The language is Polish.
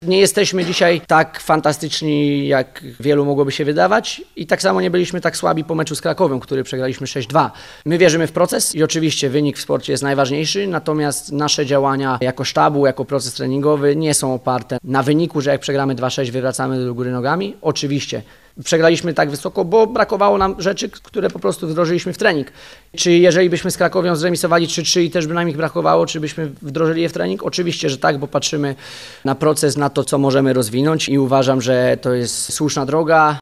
Nie jesteśmy dzisiaj tak fantastyczni, jak wielu mogłoby się wydawać i tak samo nie byliśmy tak słabi po meczu z Krakowem, który przegraliśmy 6-2. My wierzymy w proces i oczywiście wynik w sporcie jest najważniejszy, natomiast nasze działania jako sztabu, jako proces treningowy nie są oparte na wyniku, że jak przegramy 2-6 wywracamy do góry nogami. Oczywiście przegraliśmy tak wysoko, bo brakowało nam rzeczy, które po prostu wdrożyliśmy w trening. Czy jeżeli byśmy z Krakowią zremisowali 3-3 i też by nam ich brakowało, czy byśmy wdrożyli je w trening? Oczywiście, że tak, bo patrzymy na proces, na to, co możemy rozwinąć i uważam, że to jest słuszna droga.